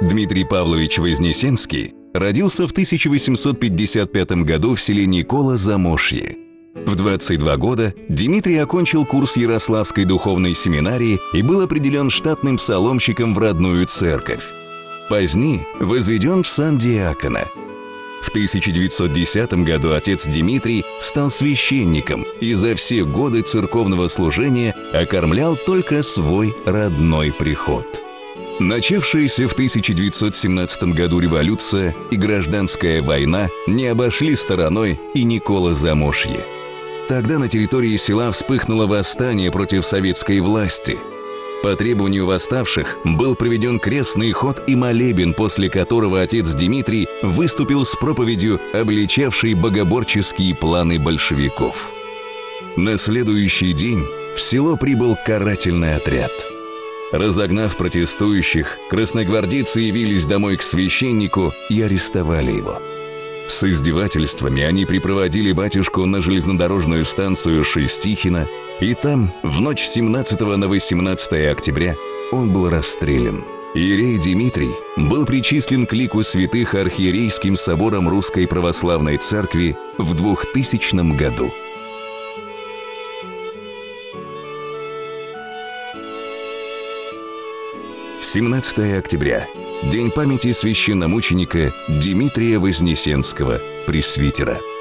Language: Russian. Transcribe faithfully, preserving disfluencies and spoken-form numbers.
Дмитрий Павлович Вознесенский родился в тысяча восемьсот пятьдесят пятом году в селе Никола-Замошье. В двадцать два года Дмитрий окончил курс Ярославской духовной семинарии и был определен штатным псаломщиком в родную церковь. Позднее возведен в сан диакона. В тысяча девятьсот десятом году отец Дмитрий стал священником и за все годы церковного служения окормлял только свой родной приход. Начавшаяся в тысяча девятьсот семнадцатом году революция и гражданская война не обошли стороной и Никола-Замошье. Тогда на территории села вспыхнуло восстание против советской власти. По требованию восставших был проведен крестный ход и молебен, после которого отец Дмитрий выступил с проповедью, обличавшей богоборческие планы большевиков. На следующий день в село прибыл карательный отряд. Разогнав протестующих, красногвардейцы явились домой к священнику и арестовали его. С издевательствами они припроводили батюшку на железнодорожную станцию Шестихино, и там, в ночь с семнадцатого на восемнадцатое октября, он был расстрелян. Иерей Дмитрий был причислен к лику святых архиерейским собором Русской Православной Церкви в двухтысячном году. семнадцатое октября. День памяти священномученика Дмитрия Вознесенского, пресвитера.